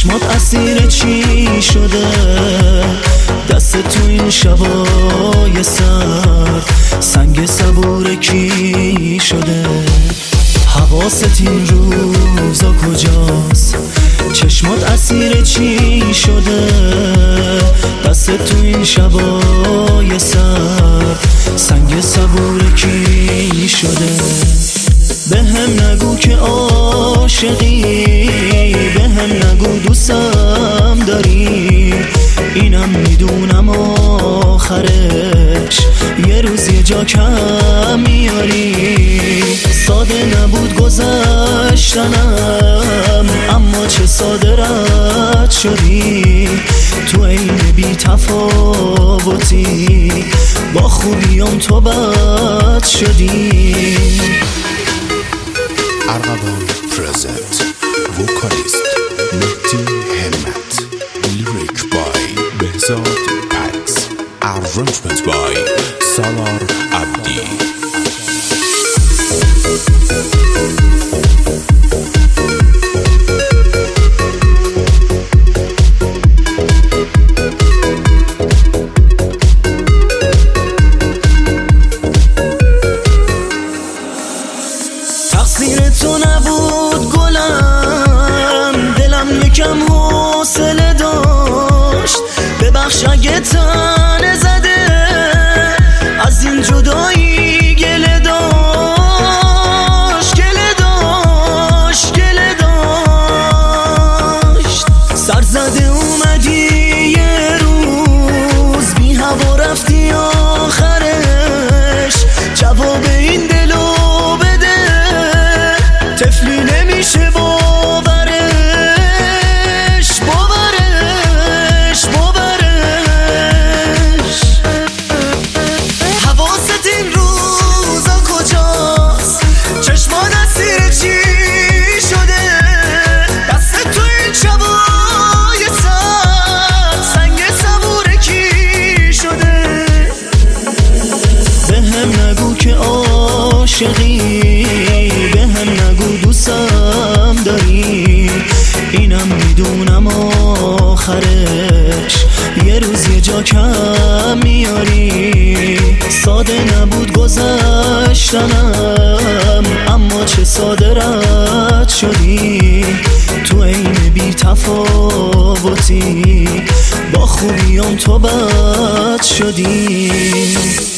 چشمات اسیر چی شده؟ دست تو این شبای سرد سنگ صبور کی شده؟ حواست این روزا کجاست؟ چشمات اسیر چی شده؟ دست تو این شبای سرد سنگ صبور کی شده؟ به هم نگو که عاشقی، به هم نگو دوستم داری، اینم میدونم آخرش یه روز یه جا کم میاری. ساده نبود گذشتنم، اما چه ساده رد شدی. تو این بی تفاوتی با خوبیام تو بد شدی. ارغوان پرزنت وکالیست مهدی همت، لیریک بای بهزاد پکس، ارانجمنت بای سالار عبدی. تقصیر تو نبود گلم، دلم یکم حوصله داشت. ببخش اگه تنه زده، از این جدایی گله داشت، گله داشت، گله داشت. سر زده اومدی یه روز، بی هوا رفتی آخرش. جواب این دلو طفلی نمیشه باورش، باورش، باورش. حواست این روزا کجاست؟ چشمان اسیر چی شده؟ دست تو این شبای سرد سنگ صبور کی شده؟ به هم نگو که عاشقی، به هم نگو دوستم داری، اینم میدونم آخرش یه روز یه جا کم میاری. ساده نبود گذشتنم، اما چه ساده رد شدی. تو این بی تفاوتی با خوبیام تو بد شدی.